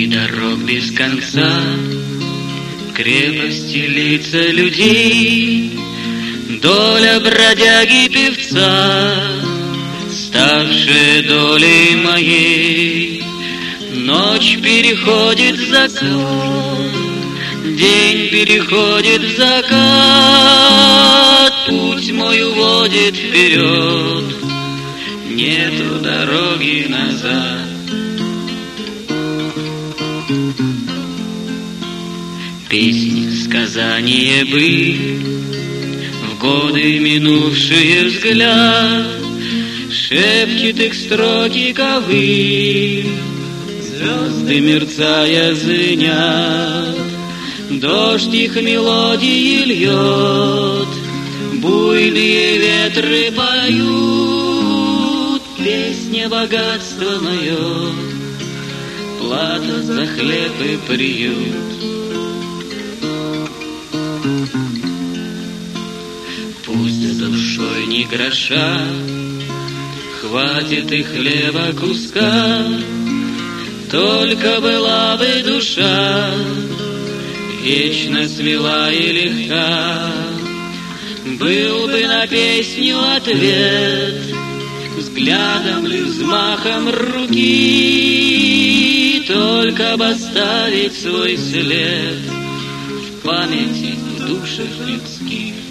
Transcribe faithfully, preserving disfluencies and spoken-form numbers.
дорог без конца, крепости лица людей, доля бродяги-певца, ставшая долей моей. Ночь переходит в закат, день переходит в закат, путь мой уводит вперед, нету дороги назад. Песни, сказания быль, в годы минувшие взгляд, шепчет их строки ковыль, звезды мерцая звенят, дождь их мелодии льет, буйные ветры поют, песня богатства мое, плата за хлеб и приют. Пусть за душой ни гроша, хватит и хлеба куска, только была бы душа вечно смела и легка, был бы на песню ответ, взглядом ли, взмахом руки, только бы оставить свой след в памяти, в душах людских.